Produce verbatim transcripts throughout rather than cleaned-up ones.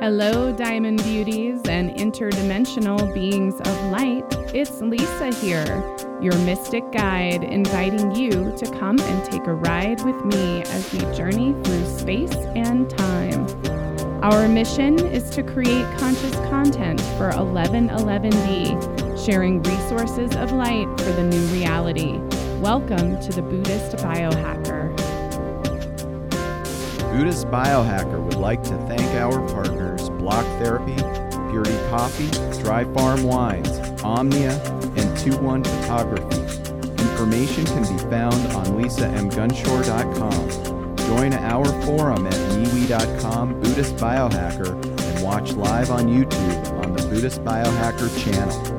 Hello, Diamond Beauties and interdimensional beings of light. It's Lisa here, your mystic guide, inviting you to come and take a ride with me as we journey through space and time. Our mission is to create conscious content for eleven eleven B, sharing resources of light for the new reality. Welcome to the Buddhist Biohacker. Buddhist Biohacker would like to thank our partners Block Therapy, Purity Coffee, Dry Farm Wines, Omnia, and two one Photography. Information can be found on lisa m gunshore dot com. Join our forum at MeWe dot com Buddhist Biohacker and watch live on YouTube on the Buddhist Biohacker channel.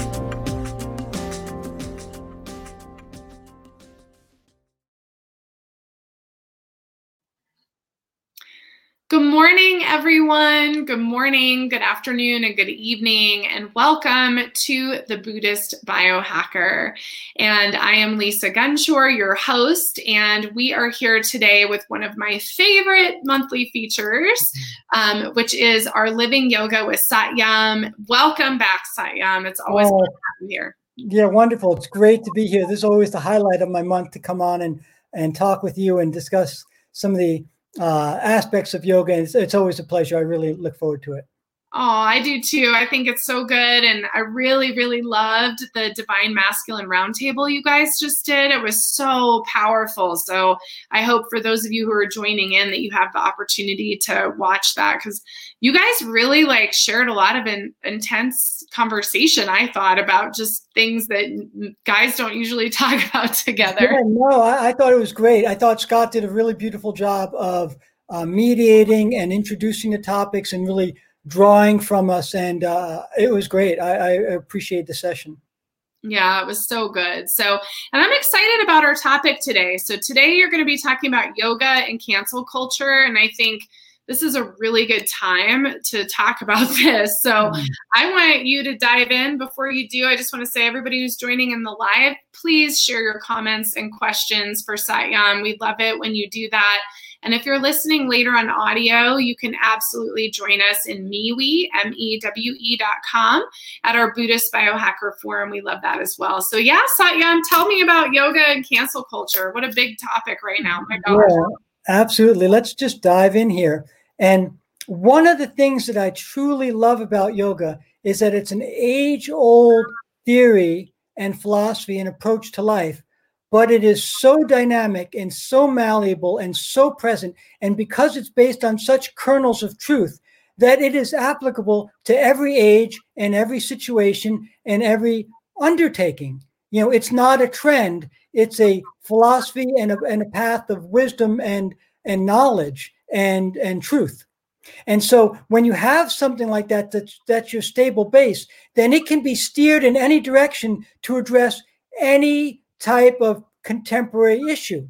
Good morning, everyone. Good morning, good afternoon, and good evening, and welcome to the Buddhist Biohacker. And I am Lisa Gunshore, your host, and we are here today with one of my favorite monthly features, um, which is our Living Yoga with Satyam. Welcome back, Satyam. It's always oh, good to have you here. Yeah, wonderful. It's great to be here. This is always the highlight of my month, to come on and, and talk with you and discuss some of the uh, aspects of yoga. And it's, it's always a pleasure. I really look forward to it. Oh, I do too. I think it's so good. And I really, really loved the Divine Masculine Roundtable you guys just did. It was so powerful. So I hope for those of you who are joining in that you have the opportunity to watch that, because you guys really like shared a lot of in, intense conversation, I thought, about just things that guys don't usually talk about together. Yeah, no, I, I thought it was great. I thought Scott did a really beautiful job of uh, mediating and introducing the topics and really drawing from us, and uh, it was great. I, I appreciate the session. Yeah, it was so good. So, and I'm excited about our topic today. So today you're going to be talking about yoga and cancel culture, and I think this is a really good time to talk about this. So mm-hmm. I want you to dive in. Before you do, I just want to say, everybody who's joining in the live, please share your comments and questions for Satyam. We'd love it when you do that. And if you're listening later on audio, you can absolutely join us in MeWe, M E W E dot com, at our Buddhist Biohacker Forum. We love that as well. So yeah, Satyam, tell me about yoga and cancel culture. What a big topic right now. My gosh. Yeah, absolutely. Let's just dive in here. And one of the things that I truly love about yoga is that it's an age-old theory and philosophy and approach to life. But it is so dynamic and so malleable and so present. And because it's based on such kernels of truth, that it is applicable to every age and every situation and every undertaking. You know, it's not a trend. It's a philosophy and a, and a path of wisdom and, and knowledge and, and truth. And so when you have something like that, that's, that's your stable base, then it can be steered in any direction to address any type of contemporary issue.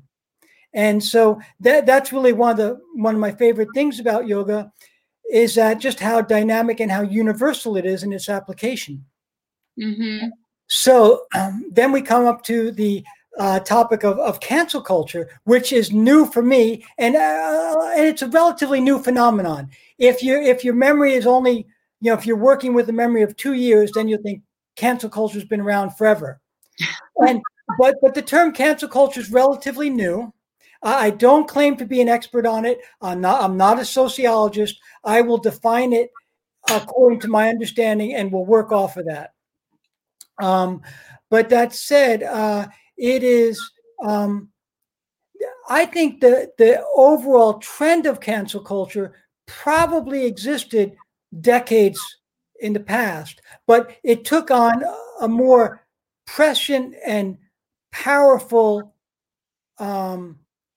And so that that's really one of the one of my favorite things about yoga, is that just how dynamic and how universal it is in its application. Mm-hmm. So um, then we come up to the uh, topic of, of cancel culture, which is new for me, and uh, and it's a relatively new phenomenon. If you if your memory is only, you know, if you're working with a memory of two years, then you think cancel culture has been around forever. And But but the term cancel culture is relatively new. Uh, I don't claim to be an expert on it. I'm not, I'm not a sociologist. I will define it according to my understanding and will work off of that. Um, but that said, uh, it is, um, I think the, the overall trend of cancel culture probably existed decades in the past, but it took on a more prescient and powerful um,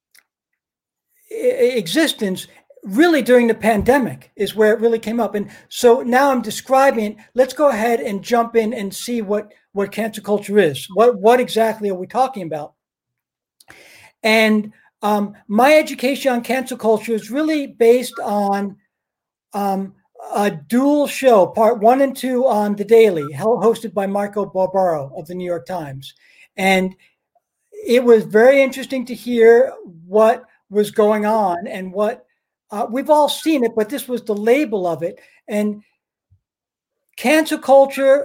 existence really during the pandemic is where it really came up. And so now I'm describing it. Let's go ahead and jump in and see what, what cancel culture is. What, what exactly are we talking about? And um, my education on cancel culture is really based on um, a dual show, part one and two on The Daily, hosted by Marco Barbaro of the New York Times. And it was very interesting to hear what was going on and what uh, we've all seen it, but this was the label of it. And cancel culture,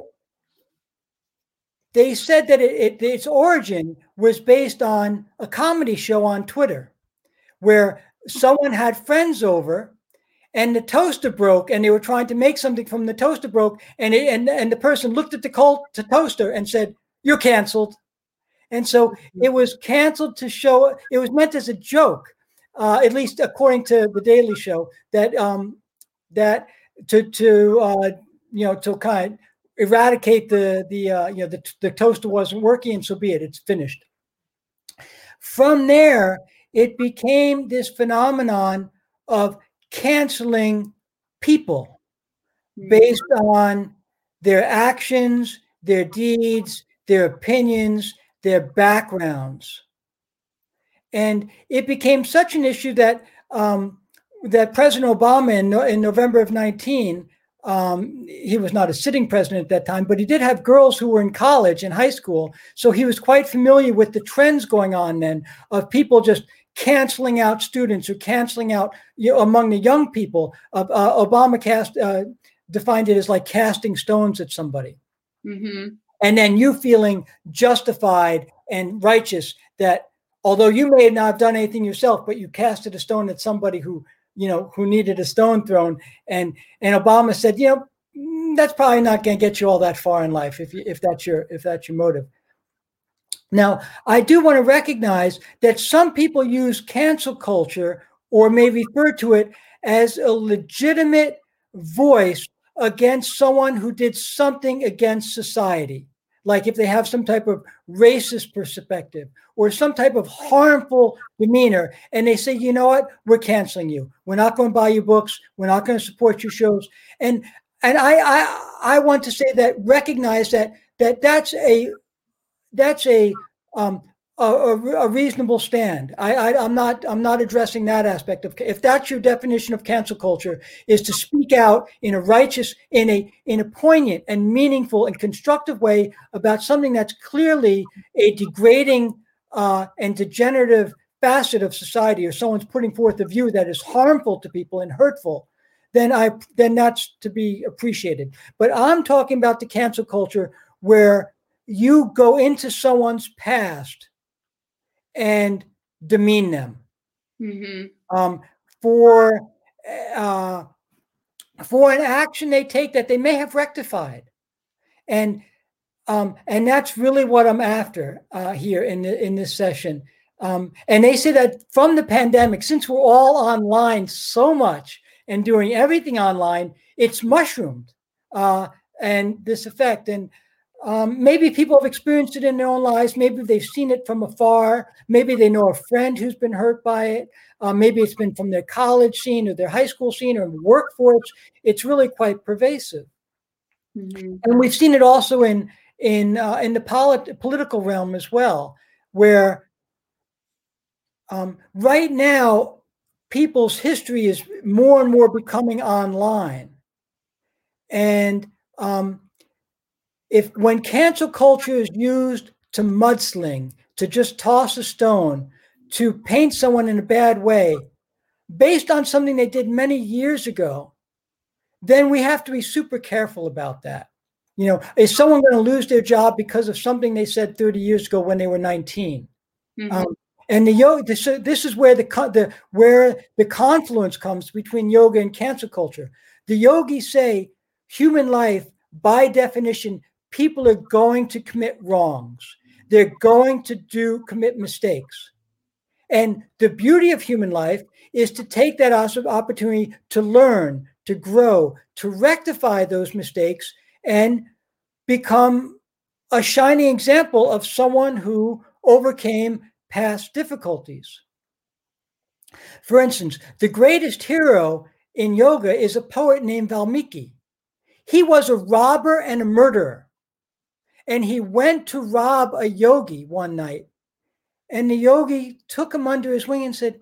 they said that it, it, its origin was based on a comedy show on Twitter where someone had friends over and the toaster broke and they were trying to make something from the toaster broke. And, it, and, and the person looked at the cold, the toaster and said, "You're canceled." And so it was canceled to show, it was meant as a joke, uh, at least according to the Daily Show, that um, that to to uh, you know to kind of eradicate the the uh, you know the, the toaster wasn't working, and so be it, it's finished. From there, it became this phenomenon of canceling people based on their actions, their deeds, their opinions, their backgrounds. And it became such an issue that um, that President Obama in, in November of nineteen, um, he was not a sitting president at that time, but he did have girls who were in college and high school. So he was quite familiar with the trends going on then of people just canceling out students or canceling out, you know, among the young people. Uh, uh, Obama cast uh, defined it as like casting stones at somebody. Mm-hmm. And then you feeling justified and righteous that although you may not have done anything yourself, but you casted a stone at somebody who, you know, who needed a stone thrown. And and Obama said, you know, that's probably not going to get you all that far in life if you, if that's your if that's your motive. Now, I do want to recognize that some people use cancel culture or may refer to it as a legitimate voice against someone who did something against society. Like if they have some type of racist perspective or some type of harmful demeanor, and they say, you know what, we're canceling you. We're not going to buy your books. We're not going to support your shows. And and I I I want to say that recognize that that that's a that's a um a, a reasonable stand. I, I I'm not I'm not addressing that aspect of, if that's your definition of cancel culture, is to speak out in a righteous, in a in a poignant and meaningful and constructive way about something that's clearly a degrading uh, and degenerative facet of society, or someone's putting forth a view that is harmful to people and hurtful, then I then that's to be appreciated. But I'm talking about the cancel culture where you go into someone's past and demean them Mm-hmm. um, for uh, for an action they take that they may have rectified, and um, and that's really what I'm after uh, here in the, in this session. Um, and they say that from the pandemic, since we're all online so much and doing everything online, it's mushroomed uh, and this effect. And Um, maybe people have experienced it in their own lives. Maybe they've seen it from afar. Maybe they know a friend who's been hurt by it. Uh, maybe it's been from their college scene or their high school scene or workforce. It's really quite pervasive. Mm-hmm. And we've seen it also in in uh, in the polit- political realm as well, where um, right now people's history is more and more becoming online. And um, If when cancel culture is used to mudsling, to just toss a stone, to paint someone in a bad way, based on something they did many years ago, then we have to be super careful about that. You know, is someone going to lose their job because of something they said thirty years ago when they were nineteen? Mm-hmm. Um, and the yoga, this, this is where the the where the confluence comes between yoga and cancel culture. The yogis say human life, by definition, people are going to commit wrongs. They're going to do commit mistakes. And the beauty of human life is to take that opportunity to learn, to grow, to rectify those mistakes and become a shining example of someone who overcame past difficulties. For instance, the greatest hero in yoga is a poet named Valmiki. He was a robber and a murderer. And he went to rob a yogi one night. And the yogi took him under his wing and said,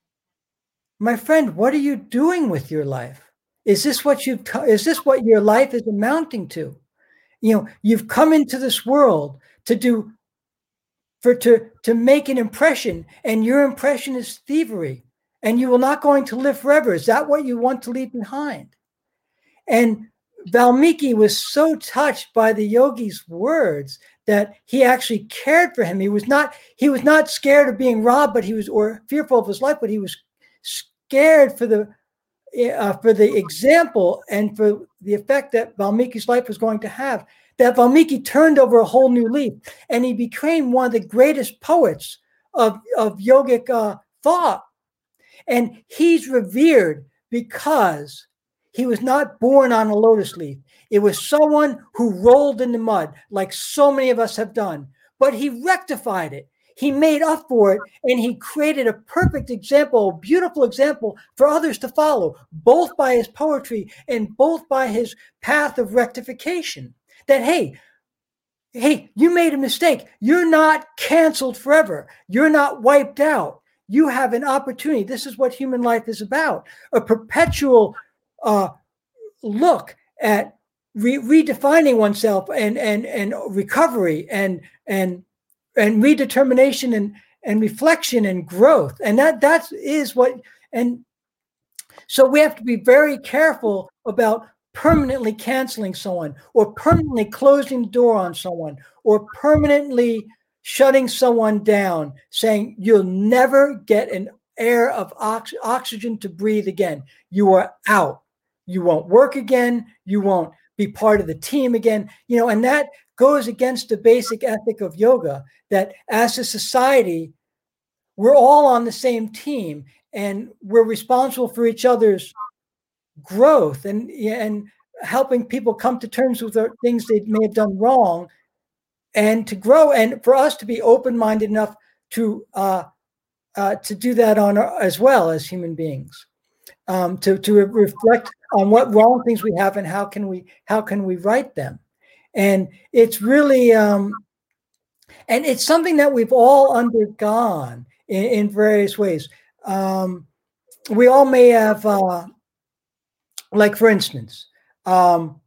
"My friend, what are you doing with your life? Is this what you've, is this what your life is amounting to? You know, you've come into this world to do, for to, to make an impression, and your impression is thievery. and you are not going to live forever. Is that what you want to leave behind? And Valmiki was so touched by the yogi's words that he actually cared for him. He was not, he was not scared of being robbed, but he was, or fearful of his life, but he was scared for the, uh, for the example and for the effect that Valmiki's life was going to have. That Valmiki turned over a whole new leaf, and he became one of the greatest poets of, of yogic uh, thought. And he's revered because he was not born on a lotus leaf. It was someone who rolled in the mud, like so many of us have done. But he rectified it. He made up for it, and he created a perfect example, a beautiful example for others to follow, both by his poetry and both by his path of rectification. That, hey, hey, you made a mistake. You're not canceled forever. You're not wiped out. You have an opportunity. This is what human life is about, a perpetual uh, look at re- redefining oneself and, and, and recovery and, and, and redetermination and, and reflection and growth. And that, that is what, and so we have to be very careful about permanently canceling someone, or permanently closing the door on someone, or permanently shutting someone down, saying you'll never get an air of ox- oxygen to breathe again. You are out. You won't work again. You won't be part of the team again. You know, and that goes against the basic ethic of yoga, that as a society, we're all on the same team and we're responsible for each other's growth and, and helping people come to terms with the things they may have done wrong and to grow, and for us to be open-minded enough to uh, uh, to do that on our, as well as human beings, um, to to reflect on what wrong things we have and how can we how can we right them. And it's really um, and it's something that we've all undergone in, in various ways. Um, we all may have, uh, like for instance, um,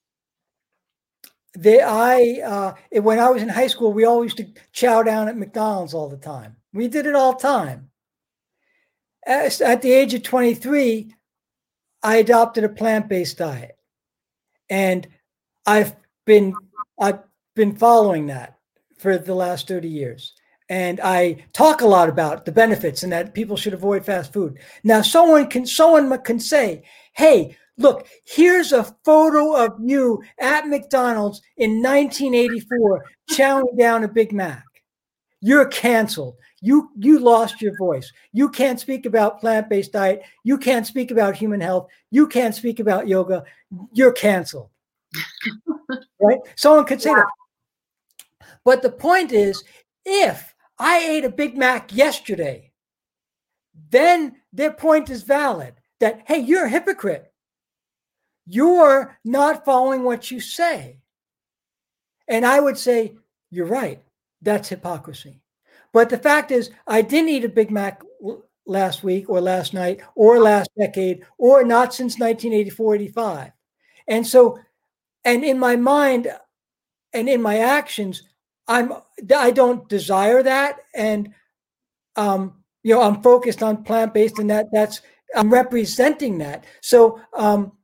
They, I, uh, when I was in high school, we always used to chow down at McDonald's all the time. We did it all the time. As, at the age of twenty-three, I adopted a plant-based diet, and I've been I've been following that for the last thirty years. And I talk a lot about the benefits and that people should avoid fast food. Now, someone can someone can say, "Hey, look, here's a photo of you at McDonald's in nineteen eighty-four chowing down a Big Mac. You're canceled. You, you lost your voice. You can't speak about plant-based diet. You can't speak about human health. You can't speak about yoga. You're canceled." Right? Someone could say yeah. that. But the point is, if I ate a Big Mac yesterday, then their point is valid that, hey, you're a hypocrite. You're not following what you say. And I would say, you're right. That's hypocrisy. But the fact is, I didn't eat a Big Mac last week or last night or last decade or not since nineteen eighty-four, eighty-five. And so, and in my mind and in my actions, I'm, I don't desire that. And, um, you know, I'm focused on plant-based, and that that's, I'm representing that. So, um,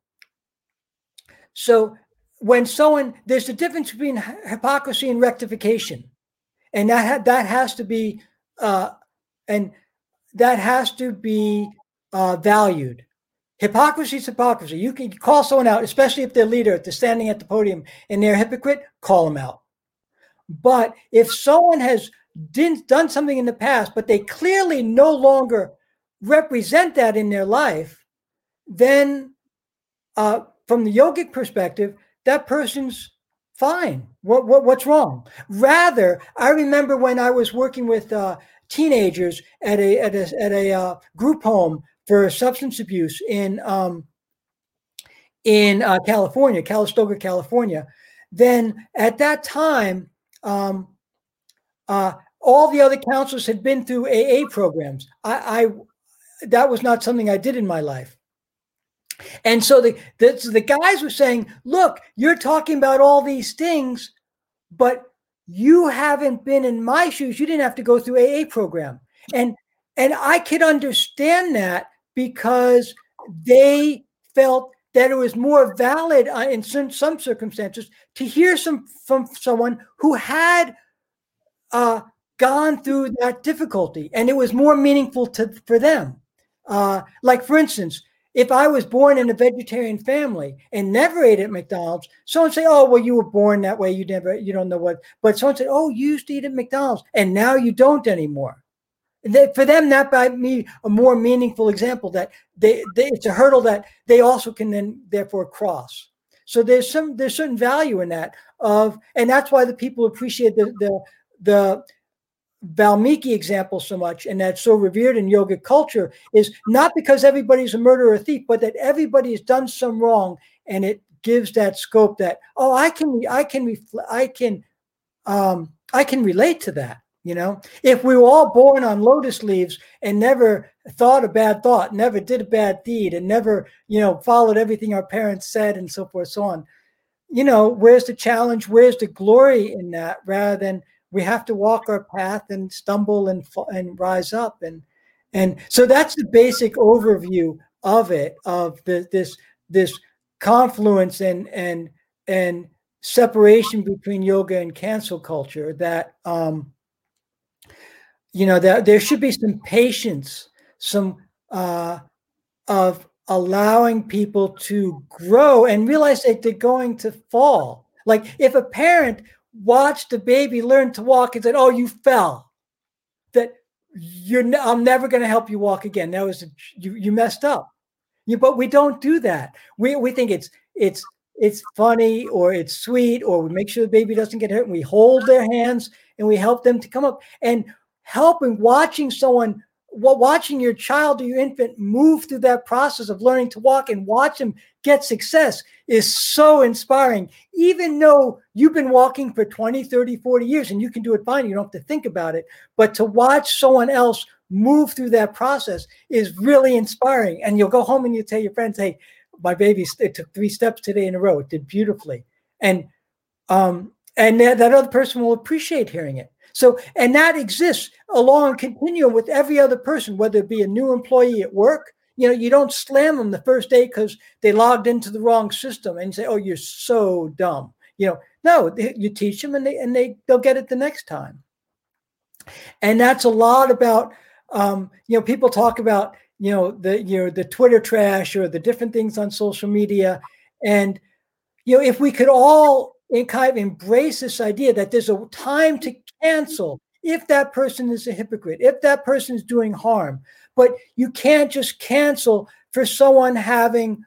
So when someone, there's a difference between hypocrisy and rectification, and that ha- that has to be uh, and that has to be uh, valued. Hypocrisy is hypocrisy. You can call someone out, especially if they're leader, if they're standing at the podium and they're a hypocrite, call them out. But if someone has did, done something in the past, but they clearly no longer represent that in their life, then uh, from the yogic perspective, that person's fine. What, what what's wrong? Rather, I remember when I was working with uh, teenagers at a at a at a uh, group home for substance abuse in um, in uh, California, Calistoga, California. Then at that time, um, uh, all the other counselors had been through A A programs. I, I that was not something I did in my life. And so the, the the guys were saying, look, you're talking about all these things, but you haven't been in my shoes. You didn't have to go through A A program. And and I could understand that because they felt that it was more valid uh, in some, some circumstances to hear some from someone who had uh, gone through that difficulty, and it was more meaningful to for them. Uh, like, for instance, if I was born in a vegetarian family and never ate at McDonald's, someone say, "Oh, well, you were born that way. You never, you don't know what." But someone said, "Oh, you used to eat at McDonald's, and now you don't anymore." They, for them, that might be a more meaningful example that they, they it's a hurdle that they also can then therefore cross. So there's some there's certain value in that of, and that's why the people appreciate the the the Valmiki example so much, and that's so revered in yogic culture, is not because everybody's a murderer or a thief, but that everybody has done some wrong, and it gives that scope that, oh, I can I can I can um, I can relate to that. You know, if we were all born on lotus leaves and never thought a bad thought, never did a bad deed, and never, you know, followed everything our parents said and so forth, so on, you know, where's the challenge? Where's the glory in that? Rather than we have to walk our path and stumble and and rise up. And and so that's the basic overview of it, of the, this this confluence and and and separation between yoga and cancel culture that um you know, that there should be some patience, some uh, of allowing people to grow and realize that they're going to fall. Like if a parent watched a baby learn to walk and said, "Oh, you fell," that you're, ne- I'm never going to help you walk again. That was a, you, you messed up. You, but we don't do that. We we think it's it's it's funny or it's sweet, or we make sure the baby doesn't get hurt, and we hold their hands and we help them to come up. And helping, watching someone, watching your child or your infant move through that process of learning to walk and watch them get success is so inspiring. Even though you've been walking for twenty, thirty, forty years and you can do it fine, you don't have to think about it. But to watch someone else move through that process is really inspiring. And you'll go home and you tell your friends, "Hey, my baby, it took three steps today in a row. It did beautifully." And um, and that, that other person will appreciate hearing it. So, and that exists along continuum with every other person, whether it be a new employee at work. You know, you don't slam them the first day because they logged into the wrong system and say, "Oh, you're so dumb." You know, no, they, you teach them and they and they they'll get it the next time. And that's a lot about, um, you know, people talk about, you know, the you know the Twitter trash or the different things on social media, and you know, if we could all in kind of embrace this idea that there's a time to cancel if that person is a hypocrite, if that person is doing harm, but you can't just cancel for someone having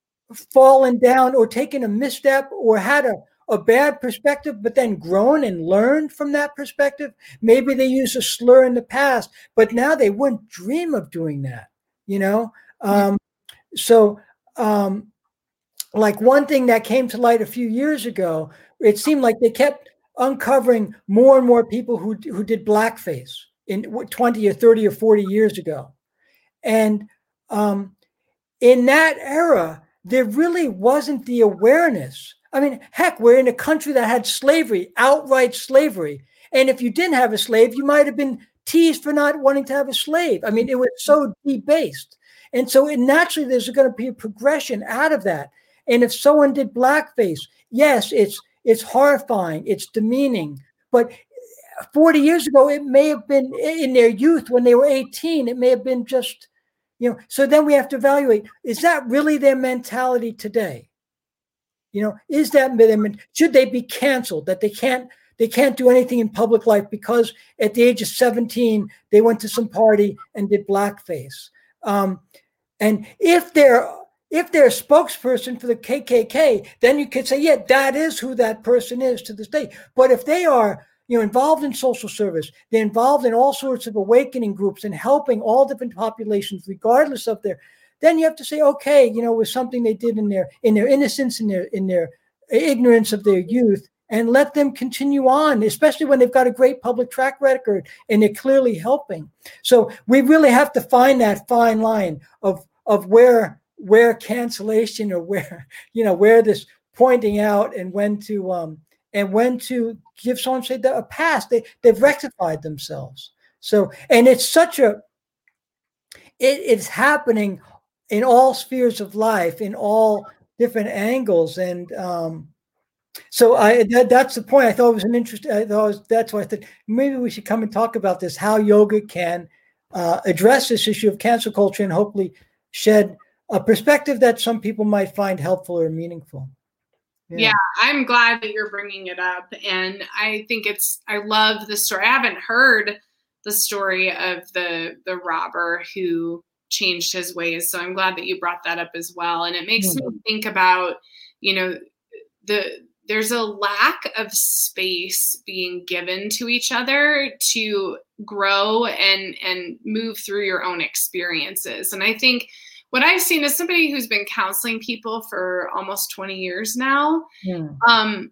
fallen down or taken a misstep or had a, a bad perspective, but then grown and learned from that perspective. Maybe they used a slur in the past, but now they wouldn't dream of doing that, you know? Um, so, um, like one thing that came to light a few years ago, it seemed like they kept uncovering more and more people who who did blackface in twenty or thirty or forty years ago. And um, in that era, there really wasn't the awareness. I mean, heck, we're in a country that had slavery, outright slavery. And if you didn't have a slave, you might have been teased for not wanting to have a slave. I mean, it was so debased. And so it, naturally, there's going to be a progression out of that. And if someone did blackface, yes, it's it's horrifying, it's demeaning. But forty years ago, it may have been in their youth when they were eighteen, it may have been just, you know, so then we have to evaluate, is that really their mentality today? You know, is that, should they be canceled, that they can't, they can't do anything in public life because at the age of seventeen, they went to some party and did blackface? Um, and if they're, If they're a spokesperson for the K K K, then you could say, yeah, that is who that person is to this day. But if they are, you know, involved in social service, they're involved in all sorts of awakening groups and helping all different populations, regardless of their, then you have to say, okay, you know, it was something they did in their in their innocence, in their in their ignorance of their youth, and let them continue on, especially when they've got a great public track record and they're clearly helping. So we really have to find that fine line of of where. where cancellation or where, you know, where this pointing out and when to, um, and when to give someone, say, a pass, they, they've rectified themselves. So, and it's such a, it, it's happening in all spheres of life, in all different angles. And um, so I that, that's the point. I thought it was an interest. I thought it was, that's why I thought maybe we should come and talk about this, how yoga can uh, address this issue of cancel culture and hopefully shed a perspective that some people might find helpful or meaningful. Yeah. yeah, I'm glad that you're bringing it up. And I think it's, I love the story. I haven't heard the story of the, the robber who changed his ways. So I'm glad that you brought that up as well. And it makes mm-hmm. me think about, you know, the, there's a lack of space being given to each other to grow and, and move through your own experiences. And I think what I've seen as somebody who's been counseling people for almost twenty years now, yeah. um,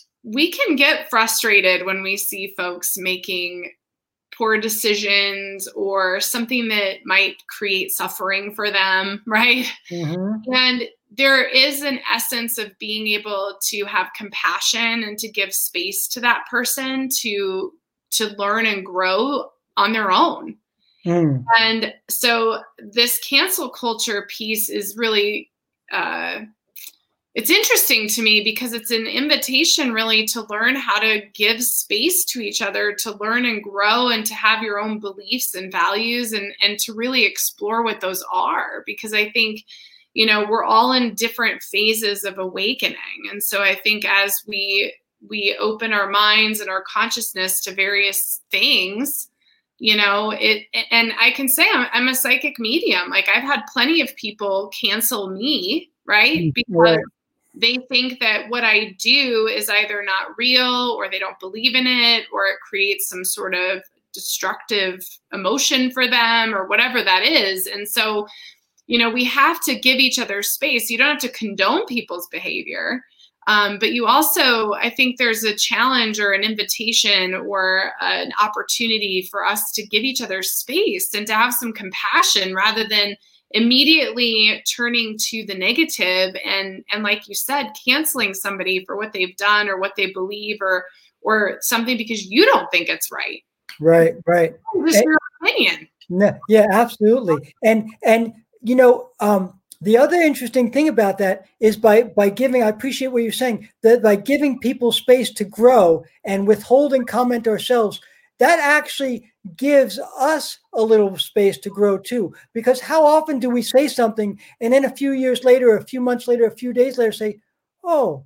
we can get frustrated when we see folks making poor decisions or something that might create suffering for them, right? Mm-hmm. And there is an essence of being able to have compassion and to give space to that person to, to learn and grow on their own. Mm. And so this cancel culture piece is really, uh, it's interesting to me because it's an invitation really to learn how to give space to each other, to learn and grow and to have your own beliefs and values and, and to really explore what those are. Because I think, you know, we're all in different phases of awakening. And so I think as we, we open our minds and our consciousness to various things, you know, it, and I can say I'm, I'm a psychic medium. Like I've had plenty of people cancel me, right? Because right. they think that what I do is either not real or they don't believe in it, or it creates some sort of destructive emotion for them or whatever that is. And so, you know, we have to give each other space. You don't have to condone people's behavior. Um, but you also, I think there's a challenge or an invitation or an opportunity for us to give each other space and to have some compassion rather than immediately turning to the negative and, and like you said, canceling somebody for what they've done or what they believe or, or something because you don't think it's right. Right, right. It's your opinion. No, yeah, absolutely. And, and, you know, um, the other interesting thing about that is by, by giving, I appreciate what you're saying, that by giving people space to grow and withholding comment ourselves, that actually gives us a little space to grow too. Because how often do we say something and then a few years later, a few months later, a few days later say, oh,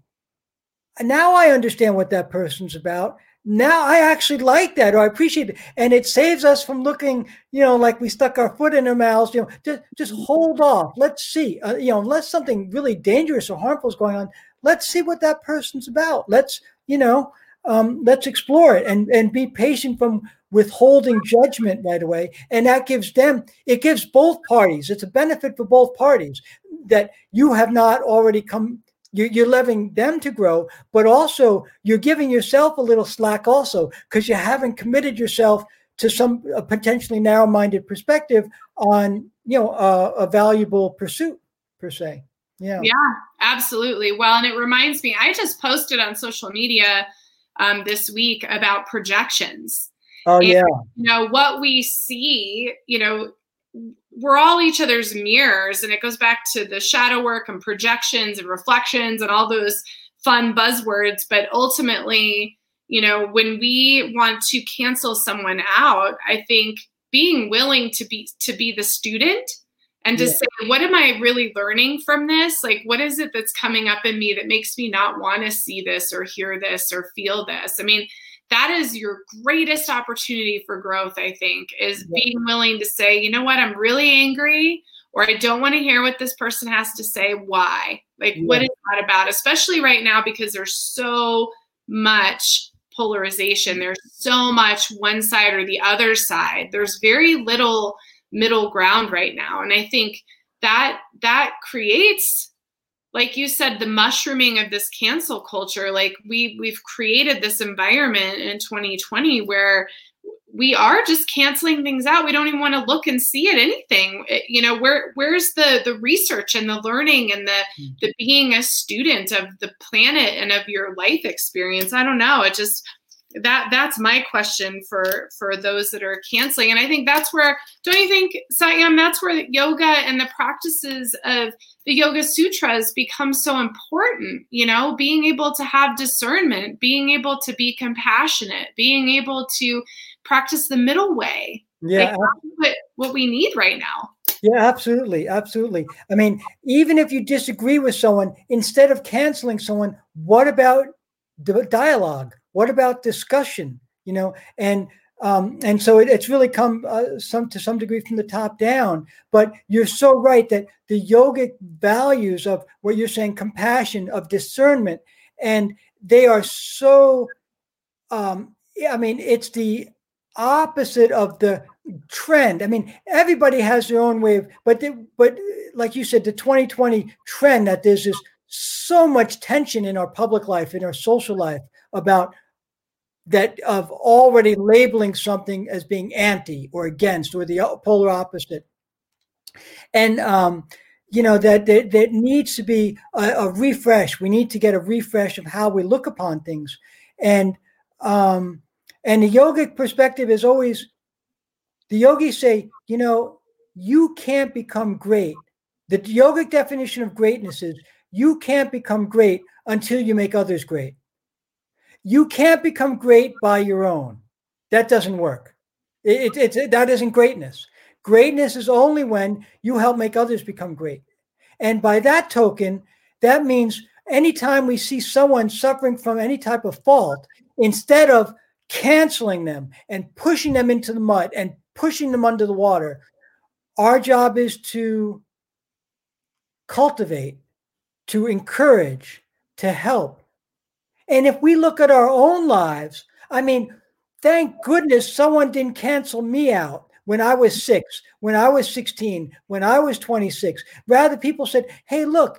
now I understand what that person's about. Now I actually like that, or I appreciate it. And it saves us from looking, you know, like we stuck our foot in our mouths, you know, just, just hold off. Let's see, uh, you know, unless something really dangerous or harmful is going on, let's see what that person's about. Let's, you know, um, let's explore it and, and be patient from withholding judgment right away. And that gives them, it gives both parties. It's a benefit for both parties that you have not already come You're letting them to grow, but also you're giving yourself a little slack also because you haven't committed yourself to some a potentially narrow-minded perspective on, you know, uh, a valuable pursuit per se. Yeah. Yeah, absolutely. Well, and it reminds me, I just posted on social media um, this week about projections. Oh, and, yeah. You know, what we see, you know, we're all each other's mirrors, and it goes back to the shadow work and projections and reflections and all those fun buzzwords. But ultimately, you know, when we want to cancel someone out, I think being willing to be, to be the student and to yeah. say, what am I really learning from this? Like, what is it that's coming up in me that makes me not want to see this or hear this or feel this? I mean, that is your greatest opportunity for growth, I think, is being willing to say, you know what, I'm really angry, or I don't want to hear what this person has to say. Why? Like, yeah. what is that about? Especially right now, because there's so much polarization. There's so much one side or the other side. There's very little middle ground right now. And I think that that creates, like you said, the mushrooming of this cancel culture. Like we, we've created this environment in twenty twenty where we are just canceling things out. We don't even want to look and see at anything. It, you know, where, where's the, the research and the learning and the, the being a student of the planet and of your life experience? I don't know. It just, that that's my question for for those that are canceling. And I think that's where, don't you think, Satyam, that's where yoga and the practices of the Yoga Sutras become so important, you know, being able to have discernment, being able to be compassionate, being able to practice the middle way. Yeah, like, that's what, what we need right now. Yeah, absolutely. Absolutely. I mean, even if you disagree with someone, instead of canceling someone, what about the dialogue? What about discussion? You know, and um, and so it, it's really come uh, some to some degree from the top down. But you're so right that the yogic values of what you're saying, compassion, of discernment, and they are so. Um, I mean, it's the opposite of the trend. I mean, everybody has their own way of, but the, but like you said, the twenty twenty trend that there's this so much tension in our public life, in our social life, about that of already labeling something as being anti or against or the polar opposite. And, um, you know, that, that, that needs to be a, a refresh. We need to get a refresh of how we look upon things. And, um, and the yogic perspective is always, the yogis say, you know, you can't become great. The yogic definition of greatness is you can't become great until you make others great. You can't become great by your own. That doesn't work. It, it, it, that isn't greatness. Greatness is only when you help make others become great. And by that token, that means anytime we see someone suffering from any type of fault, instead of canceling them and pushing them into the mud and pushing them under the water, our job is to cultivate, to encourage, to help. And if we look at our own lives, I mean, thank goodness someone didn't cancel me out when I was six, when I was sixteen, when I was twenty-six. Rather, people said, hey, look,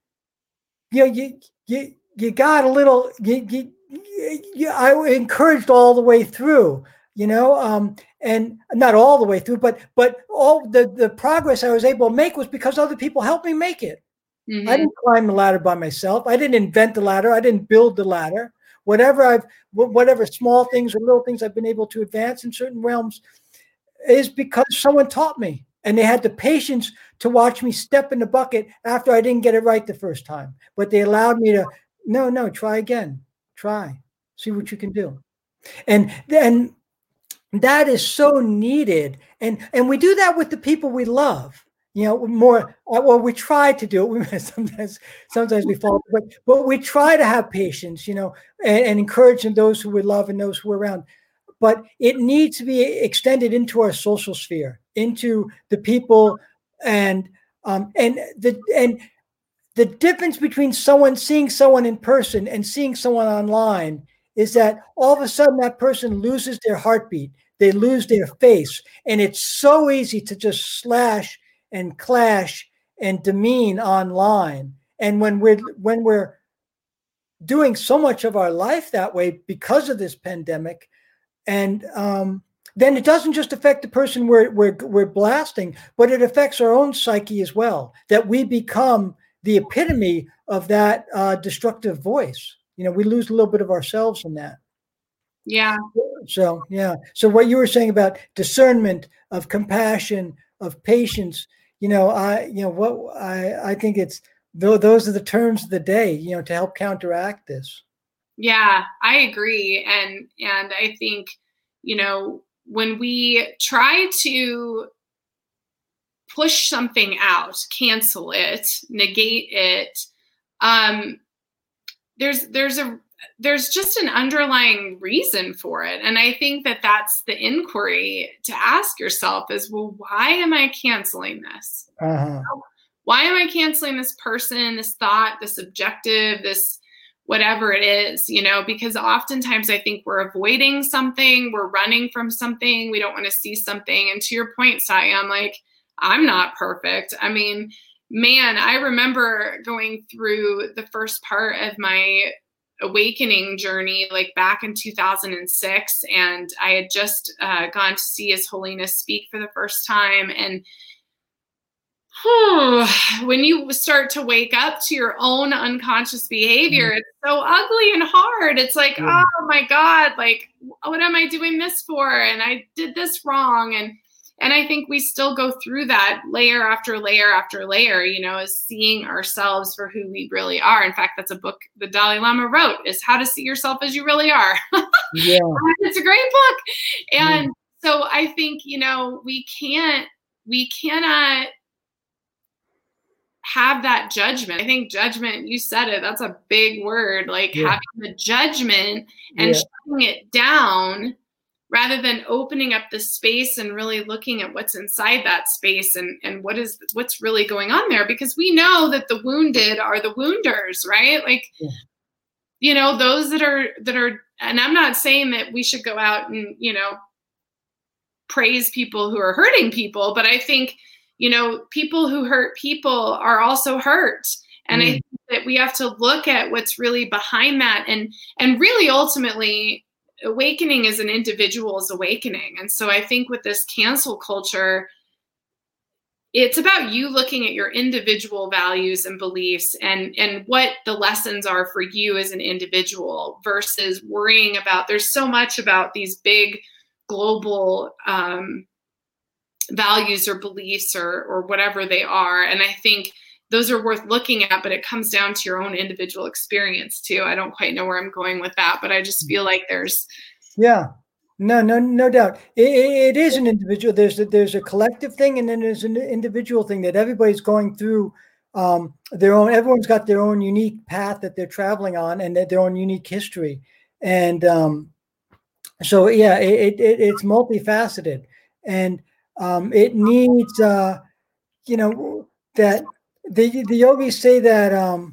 you know, you you you got a little, you, you, you, I encouraged all the way through, you know, um, and not all the way through, but but all the, the progress I was able to make was because other people helped me make it. Mm-hmm. I didn't climb the ladder by myself. I didn't invent the ladder. I didn't build the ladder. Whatever I've, whatever small things or little things I've been able to advance in certain realms is because someone taught me, and they had the patience to watch me step in the bucket after I didn't get it right the first time. But they allowed me to, no, no, try again, try, see what you can do. And then that is so needed. And, and we do that with the people we love. You know, more, well, we try to do it. We sometimes, sometimes we fall, but, but we try to have patience, you know, and, and encourage those who we love and those who are around. But it needs to be extended into our social sphere, into the people, and um, and the and the difference between someone seeing someone in person and seeing someone online is that all of a sudden that person loses their heartbeat, they lose their face, and it's so easy to just slash and clash and demean online. And when we're when we're doing so much of our life that way because of this pandemic, and um, then it doesn't just affect the person we're, we're we're blasting, but it affects our own psyche as well. That we become the epitome of that uh, destructive voice. You know, we lose a little bit of ourselves in that. Yeah. So yeah. So what you were saying about discernment, of compassion, of patience. You know, I, you know, what I, I think it's, though, those are the terms of the day, you know, to help counteract this. Yeah, I agree. And, and I think, you know, when we try to push something out, cancel it, negate it, um, there's, there's a, there's just an underlying reason for it. And I think that that's the inquiry to ask yourself is, well, why am I canceling this? Uh-huh. Why am I canceling this person, this thought, this objective, this whatever it is, you know, because oftentimes I think we're avoiding something, we're running from something, we don't want to see something. And to your point, Sai, I'm like, I'm not perfect. I mean, man, I remember going through the first part of my awakening journey, like back in two thousand six. And I had just uh, gone to see His Holiness speak for the first time. And When you start to wake up to your own unconscious behavior, it's so ugly and hard. It's like, Yeah. oh my God, like, what am I doing this for? And I did this wrong. And and I think we still go through that layer after layer after layer, you know, is seeing ourselves for who we really are. In fact, that's a book the Dalai Lama wrote, is How to See Yourself as You Really Are. Yeah. It's a great book. And yeah. So I think, you know, we can't, we cannot have that judgment. I think judgment, you said it, that's a big word, like yeah. having the judgment and yeah. shutting it down rather than opening up the space and really looking at what's inside that space and, and what is, what's really going on there. Because we know that the wounded are the wounders, right? Like, yeah. you know, those that are, that are, and I'm not saying that we should go out and, you know, praise people who are hurting people, but I think, you know, people who hurt people are also hurt. And mm. I think that we have to look at what's really behind that. And, and really ultimately, awakening is an individual's awakening. And so I think with this cancel culture, it's about you looking at your individual values and beliefs and, and what the lessons are for you as an individual versus worrying about, there's so much about these big global um, values or beliefs or, or whatever they are. And I think those are worth looking at, but it comes down to your own individual experience too. I don't quite know where I'm going with that, but I just feel like there's. Yeah, no, no, no doubt. It, it is an individual. There's a, there's a collective thing, and then there's an individual thing that everybody's going through um, their own, everyone's got their own unique path that they're traveling on and their own unique history. And um, so, yeah, it, it, it's multifaceted, and um, it needs, uh, you know, that, The the yogis say that um,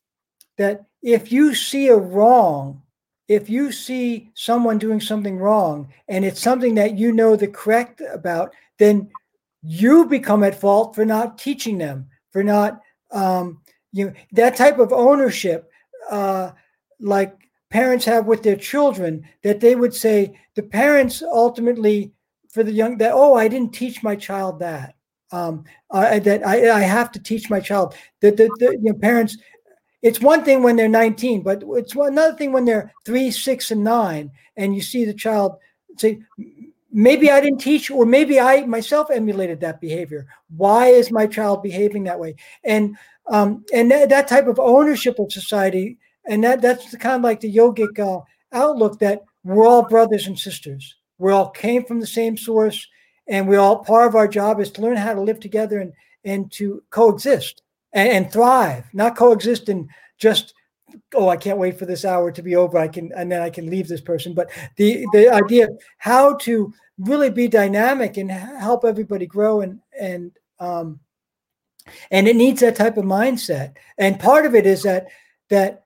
that if you see a wrong, if you see someone doing something wrong, and it's something that you know the correct about, then you become at fault for not teaching them, for not um, you know, that type of ownership, uh, like parents have with their children, that they would say the parents ultimately for the young that, oh, I didn't teach my child that. Um, uh, that I, I have to teach my child that the, the you know, parents, it's one thing when they're nineteen, but it's another thing when they're three, six, and nine, and you see the child say, maybe I didn't teach, or maybe I myself emulated that behavior. Why is my child behaving that way? And um, and that, that type of ownership of society, and that that's the kind of like the yogic uh, outlook that we're all brothers and sisters. We all came from the same source. And we all, part of our job is to learn how to live together and, and to coexist and, and thrive, not coexist and just, oh, I can't wait for this hour to be over. I can, and then I can leave this person. But the, the idea of how to really be dynamic and help everybody grow. And, and, um, and it needs that type of mindset. And part of it is that, that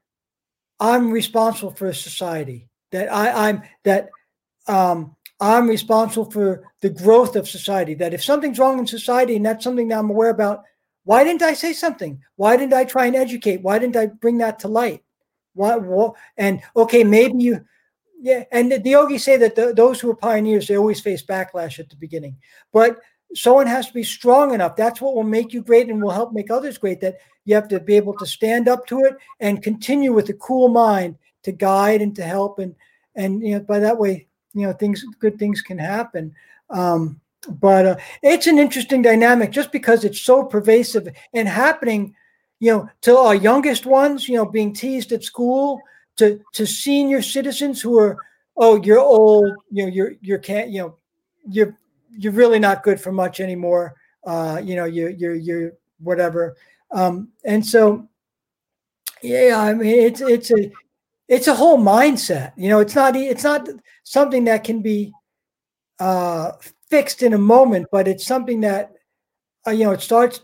I'm responsible for society, that I, I'm that, um, I'm responsible for the growth of society, that if something's wrong in society and that's something that I'm aware about, why didn't I say something? Why didn't I try and educate? Why didn't I bring that to light? Why, why and okay, maybe you, yeah. And the, the yogis say that the, those who are pioneers, they always face backlash at the beginning, but someone has to be strong enough. That's what will make you great and will help make others great, that you have to be able to stand up to it and continue with a cool mind to guide and to help. And, and, you know, by that way, you know, things, good things can happen. Um, but uh, it's an interesting dynamic just because it's so pervasive and happening, you know, to our youngest ones, you know, being teased at school, to, to senior citizens who are, oh, you're old, you know, you're, you're can't, you know, you're, you're really not good for much anymore. Uh, you know, you're, you're, you're whatever. Um, and so, yeah, I mean, it's, it's a, it's a whole mindset, you know, it's not, it's not something that can be uh, fixed in a moment, but it's something that, uh, you know, it starts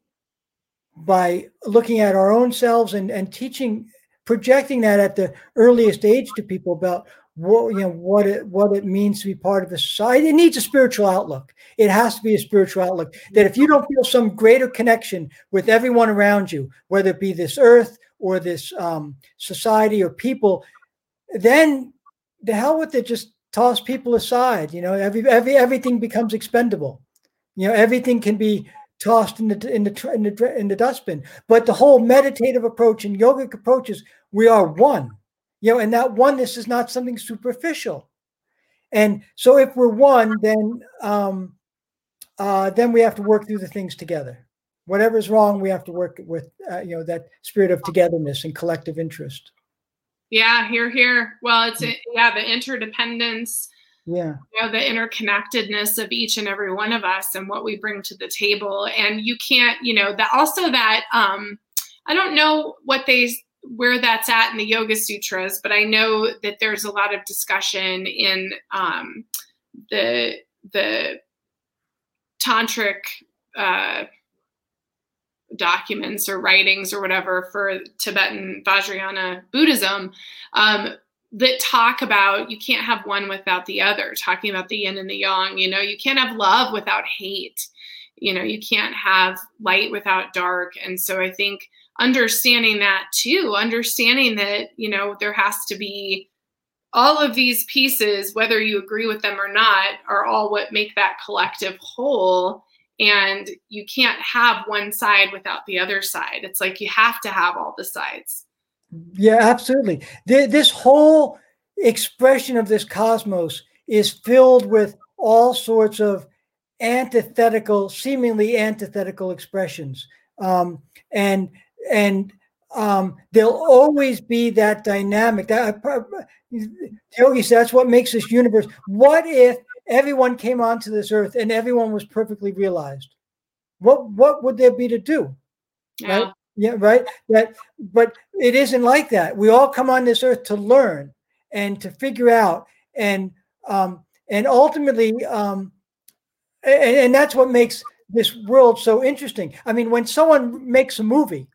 by looking at our own selves and, and teaching, projecting that at the earliest age to people about what, you know, what it, what it means to be part of a society. It needs a spiritual outlook. It has to be a spiritual outlook, that if you don't feel some greater connection with everyone around you, whether it be this earth or this um, society or people, then the hell with it, just toss people aside. You know, every, every, everything becomes expendable. You know, everything can be tossed in the in the in the in the dustbin. But the whole meditative approach and yogic approaches, we are one, you know, and that oneness is not something superficial. And so, if we're one, then um, uh, then we have to work through the things together. Whatever's wrong, we have to work with, uh, you know, that spirit of togetherness and collective interest. Yeah, here, here. Well, it's yeah, the interdependence. Yeah, you know, the interconnectedness of each and every one of us and what we bring to the table. And you can't, you know, that also that um, I don't know what they where that's at in the Yoga Sutras, but I know that there's a lot of discussion in um, the the tantric uh, documents or writings or whatever for Tibetan Vajrayana Buddhism um, that talk about you can't have one without the other, talking about the yin and the yang. You know, you can't have love without hate. You know, you can't have light without dark. And so I think understanding that too, understanding that, you know, there has to be all of these pieces, whether you agree with them or not, are all what make that collective whole. And you can't have one side without the other side. It's like you have to have all the sides. Yeah, absolutely. This whole expression of this cosmos is filled with all sorts of antithetical, seemingly antithetical expressions. Um, and and um, there'll always be that dynamic. That Yogi said, that's what makes this universe. What if everyone came onto this earth and everyone was perfectly realized? What what would there be to do? Yeah. Right? Yeah, right. That, but it isn't like that. We all come on this earth to learn and to figure out, and um, and ultimately, um, and, and that's what makes this world so interesting. I mean, when someone makes a movie,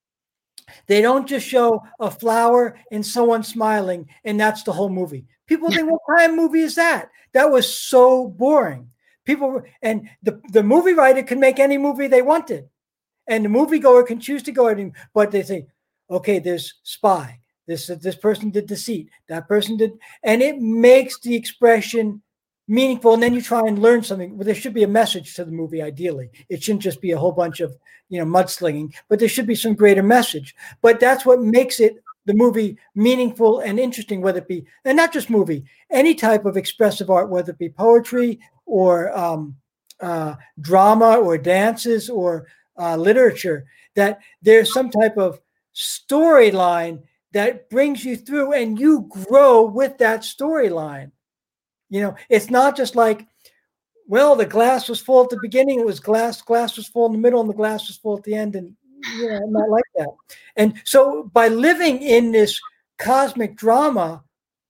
they don't just show a flower and someone smiling, and that's the whole movie. People think, what kind of movie is that? That was so boring. People, and the, the movie writer could make any movie they wanted. And the moviegoer can choose to go at him, but they say, okay, there's spy. This, this person did deceit. That person did. And it makes the expression meaningful. And then you try and learn something. Well, there should be a message to the movie, ideally. It shouldn't just be a whole bunch of, you know, mudslinging, but there should be some greater message. But that's what makes it, the movie, meaningful and interesting, whether it be, and not just movie, any type of expressive art, whether it be poetry or um, uh, drama or dances or uh, literature, that there's some type of storyline that brings you through and you grow with that storyline. You know, it's not just like, well, the glass was full at the beginning, it was glass, glass was full in the middle, and the glass was full at the end, and you know, not like that. And so by living in this cosmic drama,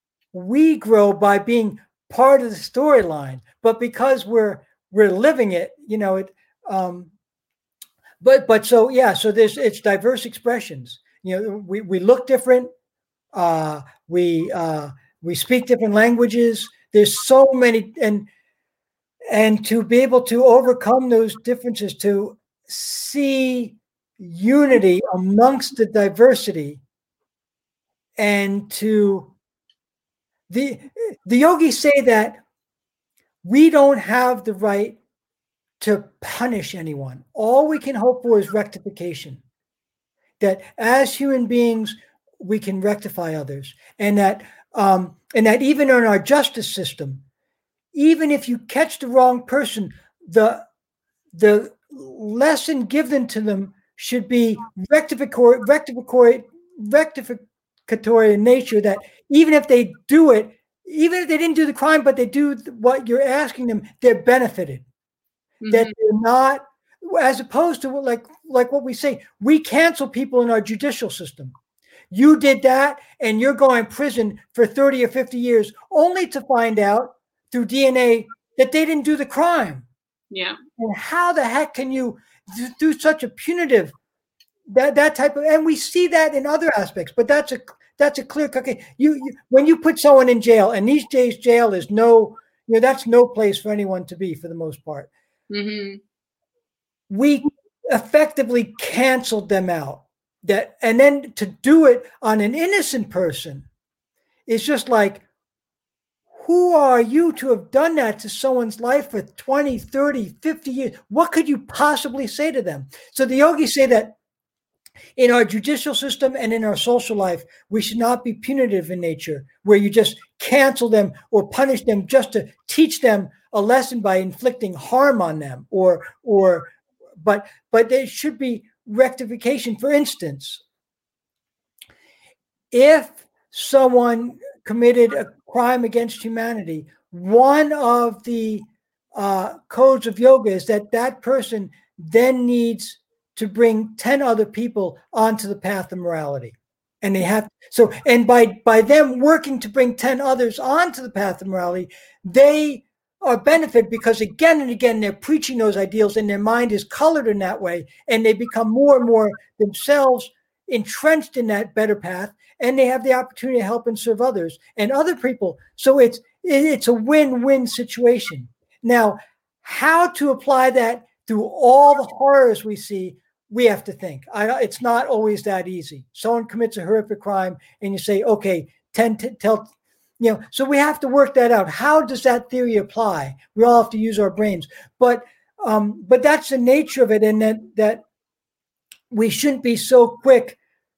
we grow by being part of the storyline. But because we're we're living it, you know, it um but but so yeah, so there's it's diverse expressions. You know, we, we look different, uh, we uh, we speak different languages. There's so many, and and to be able to overcome those differences, to see unity amongst the diversity, and to the the yogis say that we don't have the right to punish anyone. All we can hope for is rectification. That as human beings, we can rectify others, and that um, and that even in our justice system, even if you catch the wrong person, the the lesson given to them should be rectificatory, rectificatory, rectificatory in nature. That even if they do it, even if they didn't do the crime, but they do what you're asking them, they're benefited. Mm-hmm. That they're not, as opposed to like like what we say, we cancel people in our judicial system. You did that, and you're going to prison for thirty or fifty years, only to find out through D N A that they didn't do the crime. Yeah. And how the heck can you do such a punitive that that type of? And we see that in other aspects, but that's a that's a clear cut. You, you when you put someone in jail, and these days jail is no, you know, that's no place for anyone to be for the most part. Mm-hmm. We effectively canceled them out. That, and then to do it on an innocent person is just like, who are you to have done that to someone's life for twenty, thirty, fifty years? What could you possibly say to them? So the yogis say that in our judicial system and in our social life, we should not be punitive in nature, where you just cancel them or punish them just to teach them a lesson by inflicting harm on them, or or but but there should be rectification. For instance, if someone committed a crime against humanity, one of the uh, codes of yoga is that that person then needs to bring ten other people onto the path of morality. And they have, so, and by, by them working to bring ten others onto the path of morality, they are benefit, because again and again, they're preaching those ideals and their mind is colored in that way. And they become more and more themselves entrenched in that better path, and they have the opportunity to help and serve others and other people. So it's, it's a win-win situation. Now, how to apply that through all the horrors we see, we have to think. I, it's not always that easy. Someone commits a horrific crime and you say, okay, ten, t- tell, you know, so we have to work that out. How does that theory apply? We all have to use our brains, but, um, but that's the nature of it. And that, that we shouldn't be so quick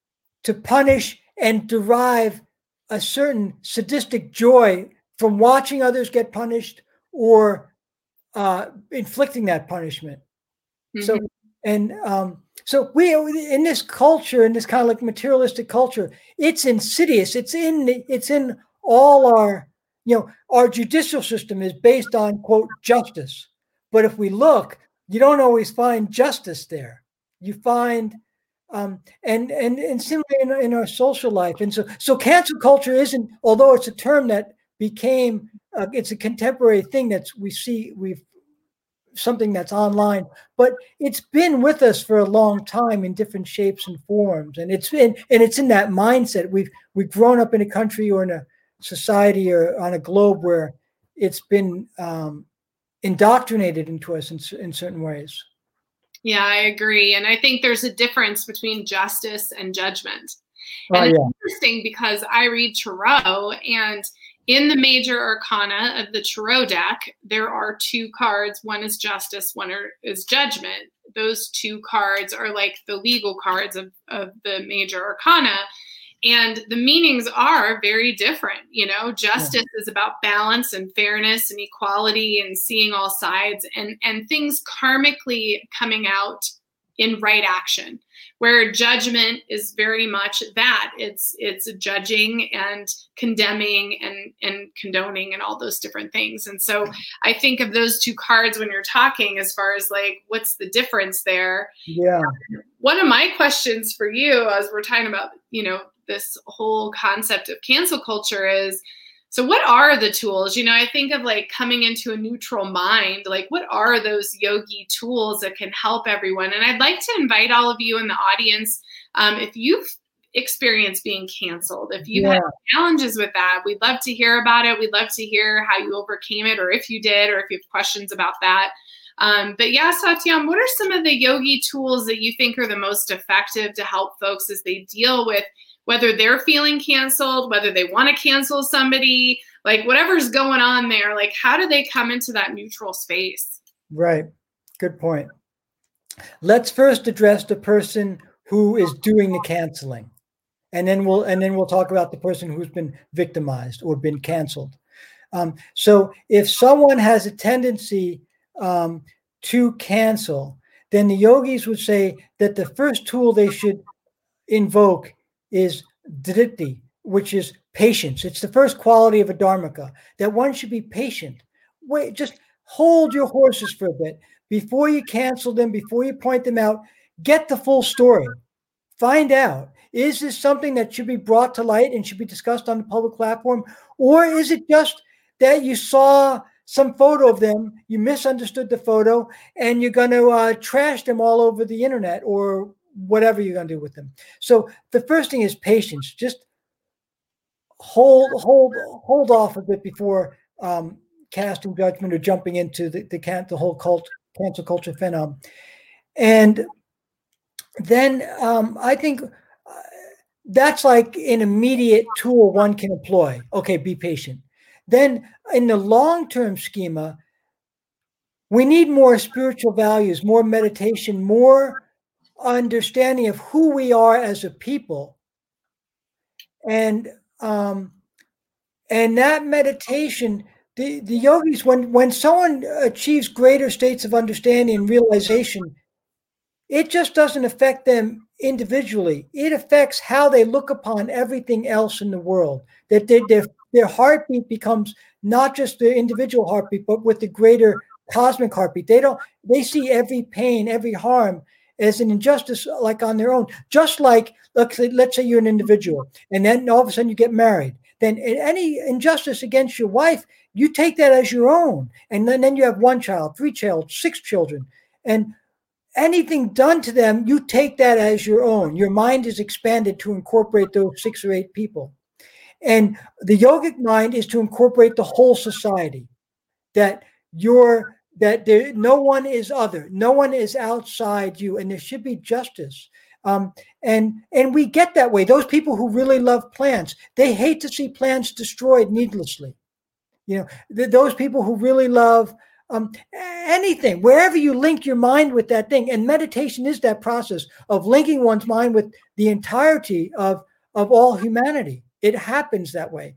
to punish and derive a certain sadistic joy from watching others get punished or uh, inflicting that punishment. Mm-hmm. So, and um, so we, in this culture, in this kind of like materialistic culture, it's insidious. It's in, the, it's in all our, you know, our judicial system is based on, quote, justice. But if we look, you don't always find justice there. You find, um, and, and, and similarly in, in our social life. And so, so cancel culture isn't, although it's a term that became, uh, it's a contemporary thing that's, we see, we've, something that's online, but it's been with us for a long time in different shapes and forms. And it's in, and it's in that mindset. We've, we've grown up in a country or in a society or on a globe where it's been um, indoctrinated into us in, in certain ways. Yeah, I agree. And I think there's a difference between justice and judgment. Oh, and it's yeah. interesting because I read Tarot, and in the major arcana of the Tarot deck, there are two cards. One is justice, one are, is judgment. Those two cards are like the legal cards of, of the major arcana. And the meanings are very different. You know, justice yeah. is about balance and fairness and equality and seeing all sides and, and things karmically coming out in right action, where judgment is very much that it's, it's judging and condemning and, and condoning and all those different things. And so I think of those two cards when you're talking, as far as like, what's the difference there? Yeah. One of my questions for you, as we're talking about, you know, this whole concept of cancel culture is, so what are the tools? You know, I think of like coming into a neutral mind, like what are those yogi tools that can help everyone? And I'd like to invite all of you in the audience, um, if you've experienced being canceled, if you've yeah. had challenges with that, we'd love to hear about it. We'd love to hear how you overcame it, or if you did, or if you have questions about that. Um, but yeah, Satyam, what are some of the yogi tools that you think are the most effective to help folks as they deal with whether they're feeling canceled, whether they want to cancel somebody, like whatever's going on there, like how do they come into that neutral space? Right. Good point. Let's first address the person who is doing the canceling. And then we'll, and then we'll talk about the person who's been victimized or been canceled. Um, so if someone has a tendency um, to cancel, then the yogis would say that the first tool they should invoke is dhritti, which is patience. It's the first quality of a dharmaka, that one should be patient. Wait, just hold your horses for a bit. Before you cancel them, before you point them out, get the full story. Find out, is this something that should be brought to light and should be discussed on the public platform? Or is it just that you saw some photo of them, you misunderstood the photo, and you're going to uh, trash them all over the internet or whatever you're going to do with them? So the first thing is patience. Just hold, hold, hold off a bit before um, casting judgment or jumping into the the, can, the whole cult, cancel culture phenomenon. And then um, I think uh, that's like an immediate tool one can employ. Okay, be patient. then in the long-term schema, we need more spiritual values, more meditation, more understanding of who we are as a people. And um, and that meditation, the, the yogis, when, when someone achieves greater states of understanding and realization, it just doesn't affect them individually. It affects how they look upon everything else in the world. That their, their, their heartbeat becomes not just their individual heartbeat, but with the greater cosmic heartbeat. They don't, they see every pain, every harm as an injustice, like on their own. Just like, let's say, let's say you're an individual, and then all of a sudden you get married. Then any injustice against your wife, you take that as your own. And then, then you have one child, three children, six children. And anything done to them, you take that as your own. Your mind is expanded to incorporate those six or eight people. And the yogic mind is to incorporate the whole society, that you're, that there, no one is other, no one is outside you, and there should be justice. Um, and and we get that way. Those people who really love plants, they hate to see plants destroyed needlessly. You know, th- those people who really love um, anything, wherever you link your mind with that thing, and meditation is that process of linking one's mind with the entirety of of all humanity. It happens that way.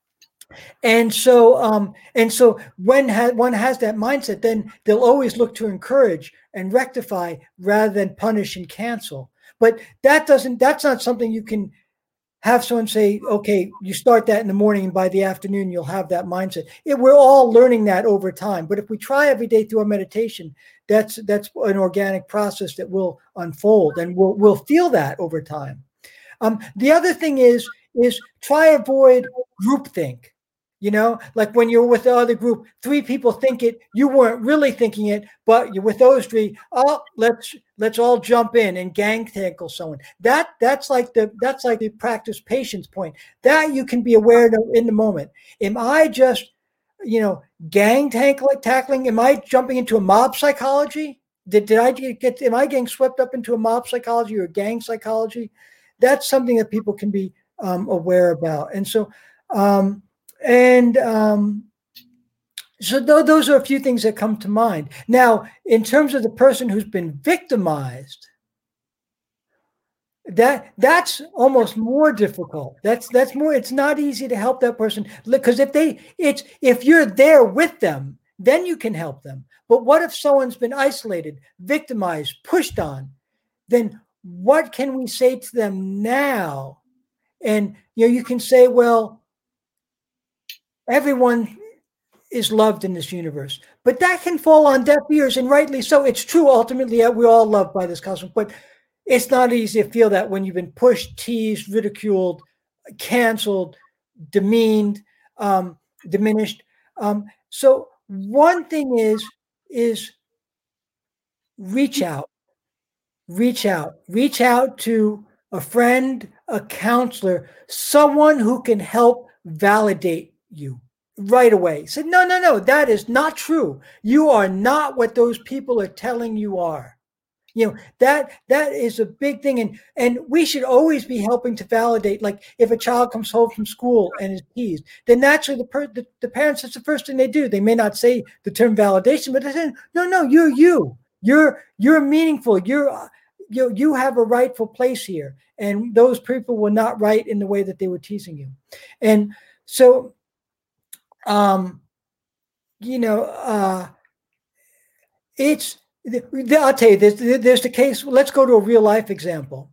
And so, um, and so when ha- one has that mindset, then they'll always look to encourage and rectify rather than punish and cancel. But that doesn't, that's not something you can have someone say, okay, you start that in the morning and by the afternoon, you'll have that mindset. It, we're all learning that over time. But if we try every day through our meditation, that's, that's an organic process that will unfold, and we'll, we'll feel that over time. Um, the other thing is, is try avoid groupthink. You know, like when you're with the other group, three people think it, you weren't really thinking it, but you're with those three. Oh, let's let's all jump in and gang tackle someone. That that's like the that's like the practice patience point. That you can be aware of in the moment. Am I just, you know, gang tackling? Tackling? Am I jumping into a mob psychology? Did did I get? Am I getting swept up into a mob psychology or gang psychology? That's something that people can be um, aware about. And so. Um, And um, so th- those are a few things that come to mind. Now, in terms of the person who's been victimized, that that's almost more difficult. That's that's more. It's not easy to help that person, because if they, it's if you're there with them, then you can help them. But what if someone's been isolated, victimized, pushed on? Then what can we say to them now? And you know, you can say, well, everyone is loved in this universe, but that can fall on deaf ears, and rightly so. It's true. Ultimately, we're all loved by this cosmos, but it's not easy to feel that when you've been pushed, teased, ridiculed, canceled, demeaned, um, diminished. Um, so one thing is, is reach out, reach out, reach out to a friend, a counselor, someone who can help validate you right away. Said, no, no, no, that is not true. You are not what those people are telling you are. You know, that that is a big thing. And and we should always be helping to validate. Like if a child comes home from school and is teased, then naturally the, per, the, the parents, that's the first thing they do. They may not say the term validation, but they say, no, no, you're you. You're you're meaningful. You're you you have a rightful place here. And those people were not right in the way that they were teasing you. And so Um, you know, uh, it's, I'll tell you, there's, there's the case. Let's go to a real life example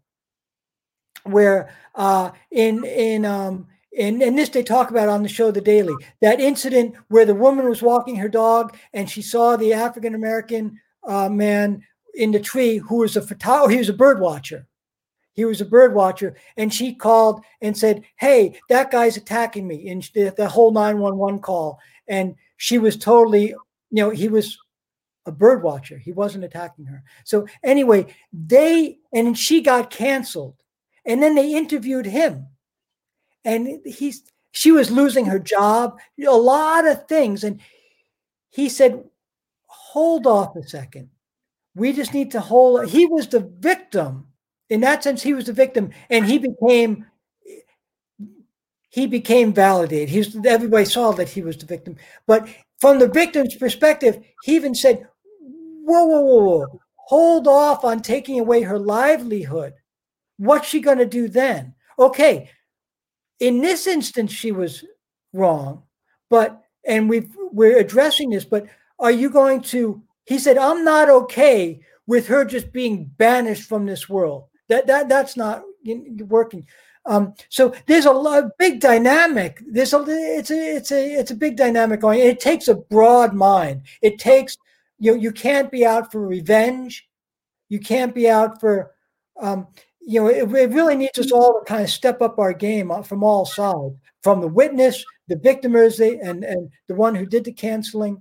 where uh, in, in, um, in, in this, they talk about on the show, The Daily, that incident where the woman was walking her dog and she saw the African-American uh, man in the tree who was a photographer, he was a bird watcher. He was a bird watcher, and she called and said, hey, that guy's attacking me, and the, the whole nine one one call. And she was totally, you know, he was a bird watcher. He wasn't attacking her. So anyway, they, and she got canceled. And then they interviewed him. And he's, she was losing her job, a lot of things. And he said, hold off a second. We just need to hold, he was the victim. In that sense, he was the victim, and he became he became validated. He was, everybody saw that he was the victim. But from the victim's perspective, he even said, whoa, whoa, whoa, whoa, hold off on taking away her livelihood. What's she going to do then? Okay, in this instance, she was wrong, but, and we've, we're addressing this, but are you going to, he said, I'm not okay with her just being banished from this world. That, that, that's not working. Um, so there's a lot, big dynamic. There's a, it's a, it's a, it's a big dynamic going. It takes a broad mind. It takes, you know, you can't be out for revenge. You can't be out for, um, you know, it, it really needs us all to kind of step up our game from all sides, from the witness, the victimers, and, and the one who did the canceling.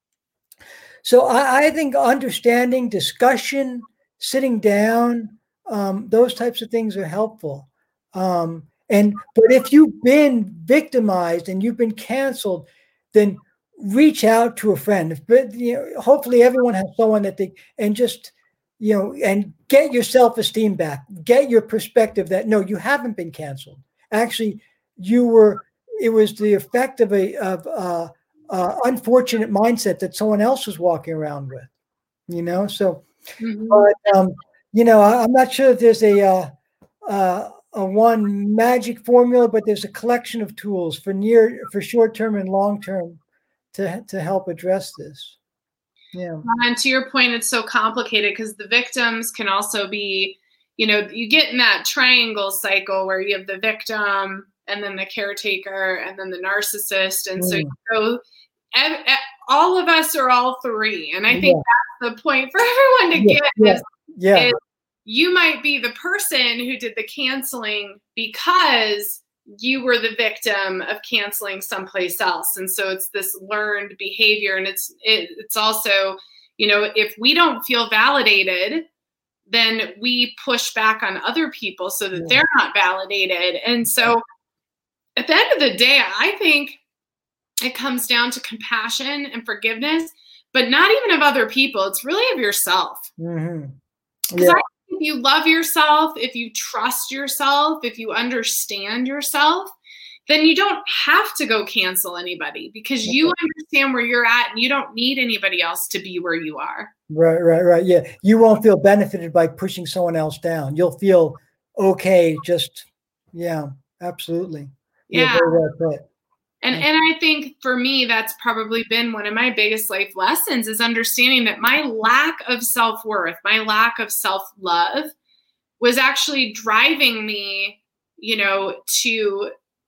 So I, I think understanding, discussion, sitting down, um, those types of things are helpful. Um, and but if you've been victimized and you've been canceled, then reach out to a friend. But you know, hopefully everyone has someone that they, and just, you know, and get your self-esteem back. Get your perspective that no, you haven't been canceled. Actually, you were. It was the effect of a of uh, uh, unfortunate mindset that someone else was walking around with. You know, so. Mm-hmm. But um, you know, I, I'm not sure if there's a. Uh, uh, a one magic formula, but there's a collection of tools for near, for short-term and long-term to, to help address this. Yeah. And to your point, it's so complicated because the victims can also be, you know, you get in that triangle cycle where you have the victim and then the caretaker and then the narcissist. And mm. so you go, and, and all of us are all three. And I think yeah. that's the point for everyone to yeah. get yeah. is, yeah. is you might be the person who did the canceling because you were the victim of canceling someplace else. And so it's this learned behavior. And it's, it, it's also, you know, if we don't feel validated, then we push back on other people so that yeah. they're not validated. And so at the end of the day, I think it comes down to compassion and forgiveness, but not even of other people. It's really of yourself. Mm-hmm. Because yeah. I if you love yourself, if you trust yourself, if you understand yourself, then you don't have to go cancel anybody because you understand where you're at and you don't need anybody else to be where you are. Right, right, right. Yeah. You won't feel benefited by pushing someone else down. You'll feel okay. Just, yeah, absolutely. Yeah. yeah very well put. And and I think for me, that's probably been one of my biggest life lessons is understanding that my lack of self-worth, my lack of self-love was actually driving me, you know, to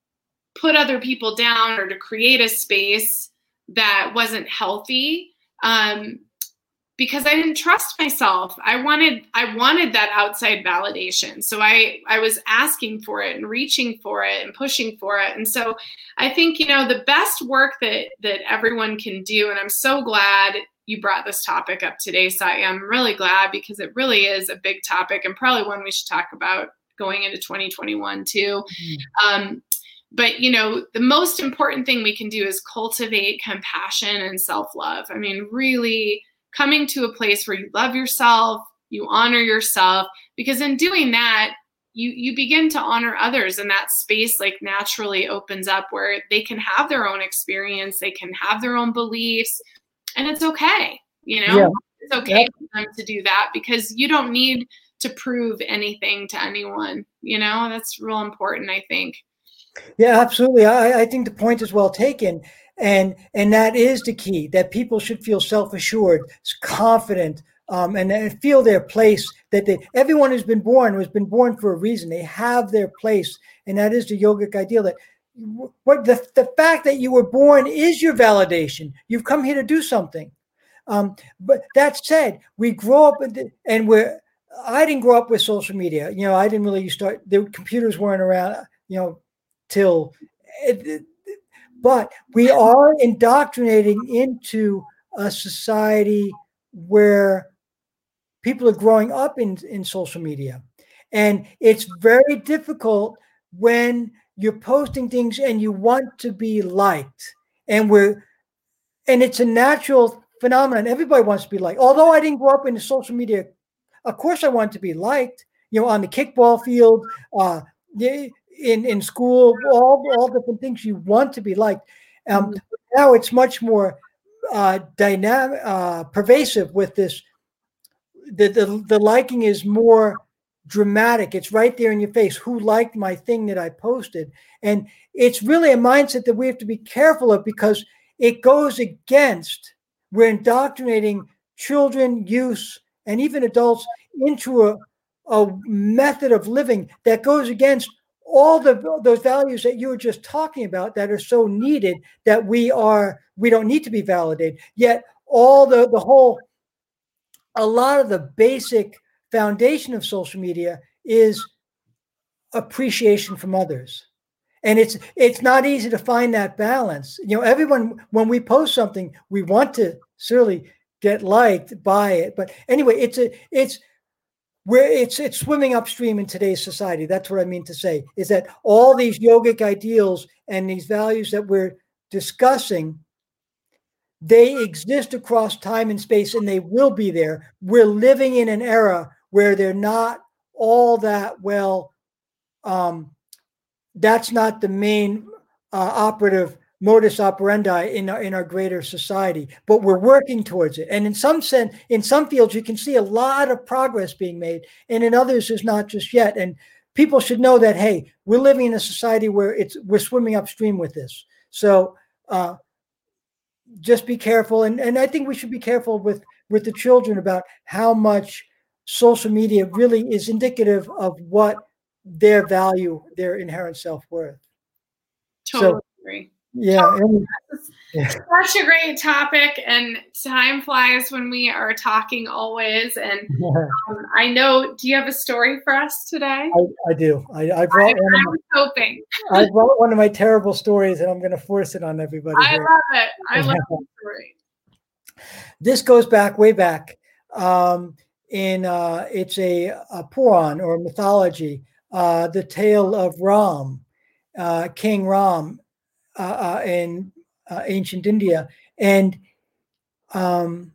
put other people down or to create a space that wasn't healthy. Um, because I didn't trust myself. I wanted, I wanted that outside validation. So I, I was asking for it and reaching for it and pushing for it. And so I think, you know, the best work that, that everyone can do, and I'm so glad you brought this topic up today, Satya. I'm really glad because it really is a big topic and probably one we should talk about going into twenty twenty-one too. Mm-hmm. Um, But, you know, the most important thing we can do is cultivate compassion and self-love. I mean, really coming to a place where you love yourself, you honor yourself, because in doing that, you you begin to honor others, and that space like naturally opens up where they can have their own experience, they can have their own beliefs, and it's okay. You know, yeah. It's okay yeah. for them to do that because you don't need to prove anything to anyone. You know, that's real important, I think. Yeah, absolutely. I, I think the point is well taken. And and that is the key, that people should feel self-assured, confident, um, and, and feel their place, that they, everyone who's been born was been born for a reason. They have their place. And that is the yogic ideal that what the, the fact that you were born is your validation. You've come here to do something. Um, but that said, we grow up and, and we're, I didn't grow up with social media. You know, I didn't really start, the computers weren't around, you know, till, it, but we are indoctrinating into a society where people are growing up in, in social media. And it's very difficult when you're posting things and you want to be liked. And we're, and it's a natural phenomenon. Everybody wants to be liked. Although I didn't grow up in the social media, of course I want to be liked, you know, on the kickball field, uh, in, in school, all, all different things you want to be liked. Um, mm-hmm. Now it's much more uh, dynamic, uh, pervasive with this. The, the, the liking is more dramatic. It's right there in your face. Who liked my thing that I posted? And it's really a mindset that we have to be careful of, because it goes against, we're indoctrinating children, youth, and even adults into a, a method of living that goes against all the those values that you were just talking about that are so needed, that we are, we don't need to be validated. Yet all the, the whole, a lot of the basic foundation of social media is appreciation from others. And it's it's not easy to find that balance. You know, everyone, when we post something, we want to certainly get liked by it. But anyway, it's a it's where it's it's swimming upstream in today's society. That's what I mean to say, is that all these yogic ideals and these values that we're discussing, they exist across time and space, and they will be there. We're living in an era where they're not all that well. Um, that's not the main uh, operative modus operandi in our, in our greater society, but we're working towards it. And in some sense, in some fields, you can see a lot of progress being made, and in others, there's not just yet. And people should know that, hey, we're living in a society where it's we're swimming upstream with this. So uh, just be careful. And, and I think we should be careful with, with the children about how much social media really is indicative of what their value, their inherent self-worth. Totally so, agree. Yeah. Totally. Such a great topic, and time flies when we are talking always. And um, I know, do you have a story for us today? I, I do. I, I brought I, one I of was my, hoping. I brought one of my terrible stories, and I'm going to force it on everybody. I here. love it. I love the story. This goes back, way back. Um, in uh, it's a, a Puran, or mythology, uh, the tale of Ram, uh, King Ram, uh, uh, in uh, ancient India. And um,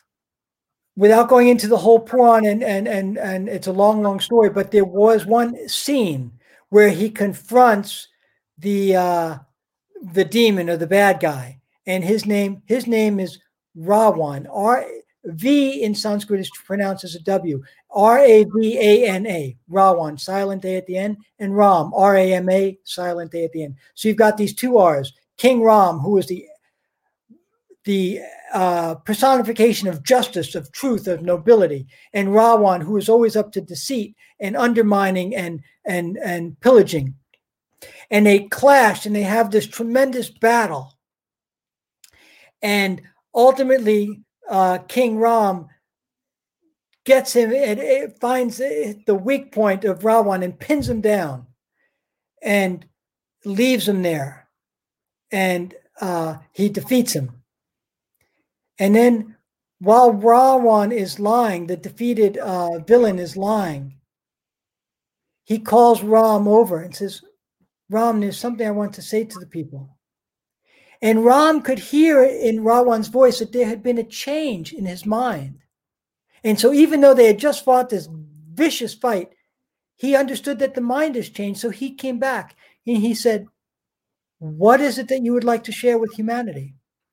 without going into the whole Puran, and, and, and, and it's a long, long story, but there was one scene where he confronts the, uh, the demon, or the bad guy. And his name, his name is Ravan. R V in Sanskrit is pronounced as a W. R A V A N A, Ravan, silent A at the end, and Ram, R A M A, silent A at the end. So you've got these two R's. King Ram, who is the the uh, personification of justice, of truth, of nobility, and Ravan, who is always up to deceit and undermining and and and pillaging. And they clash, and they have this tremendous battle. And ultimately, uh, King Ram gets him, and it finds the weak point of Ravan and pins him down and leaves him there. And uh, he defeats him. And then while Ravan is lying, the defeated uh, villain is lying, he calls Ram over and says, Ram, there's something I want to say to the people. And Ram could hear in Ravan's voice that there had been a change in his mind. And so even though they had just fought this vicious fight, he understood that the mind has changed. So he came back and he said, what is it that you would like to share with humanity?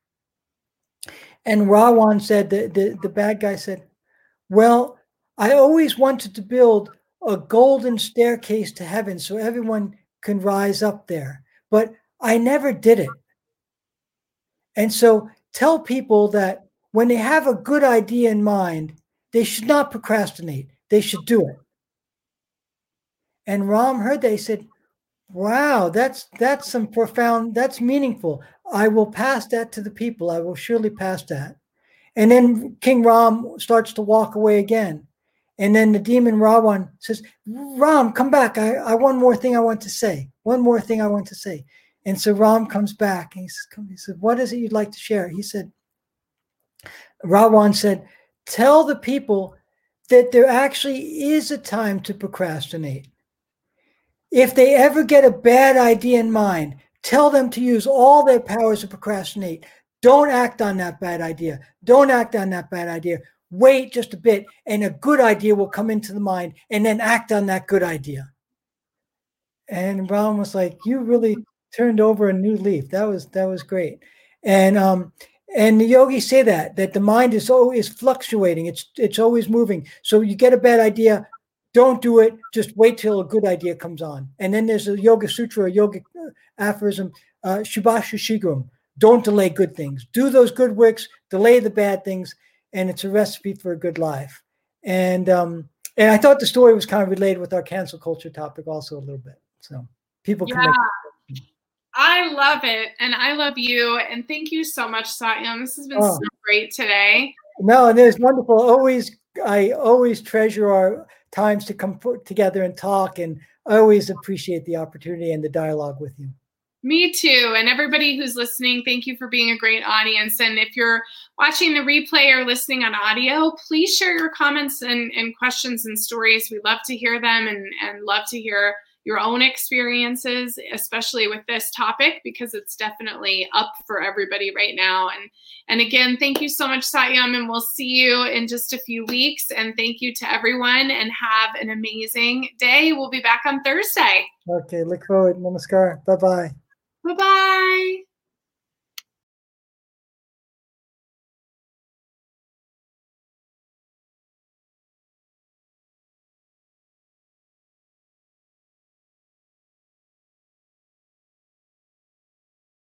And Ravan said, the, the, the bad guy said, well, I always wanted to build a golden staircase to heaven so everyone can rise up there, but I never did it. And so tell people that when they have a good idea in mind, they should not procrastinate. They should do it. And Ram heard that. He said, wow, that's that's some profound, that's meaningful. I will pass that to the people. I will surely pass that. And then King Ram starts to walk away again. And then the demon Ravan says, Ram, come back. I, I one more thing I want to say. One more thing I want to say. And so Ram comes back and he says, he said, what is it you'd like to share? He said, Ravan said, tell the people that there actually is a time to procrastinate. If they ever get a bad idea in mind, tell them to use all their powers to procrastinate. Don't act on that bad idea. Don't act on that bad idea. Wait just a bit, and a good idea will come into the mind, and then act on that good idea. And Ron was like, you really turned over a new leaf. That was that was great. And um and the yogis say that that the mind is always fluctuating. It's it's always moving. So you get a bad idea, don't do it. Just wait till a good idea comes on. And then there's a yoga sutra, a yoga aphorism, uh, Shubhasha Shigrum. Don't delay good things. Do those good works, delay the bad things, and it's a recipe for a good life. And um, and I thought the story was kind of related with our cancel culture topic also a little bit. So people yeah. can make I love it. And I love you. And thank you so much, Satyam. This has been oh. so great today. No, and it's wonderful. Always, I always treasure our times to come together and talk. And I always appreciate the opportunity and the dialogue with you. Me too. And everybody who's listening, thank you for being a great audience. And if you're watching the replay or listening on audio, please share your comments and, and questions and stories. We love to hear them and, and love to hear your own experiences, especially with this topic, because it's definitely up for everybody right now. And, and again, thank you so much, Satyam, and we'll see you in just a few weeks. And thank you to everyone, and have an amazing day. We'll be back on Thursday. Okay, look forward. Namaskar. Bye-bye. Bye-bye.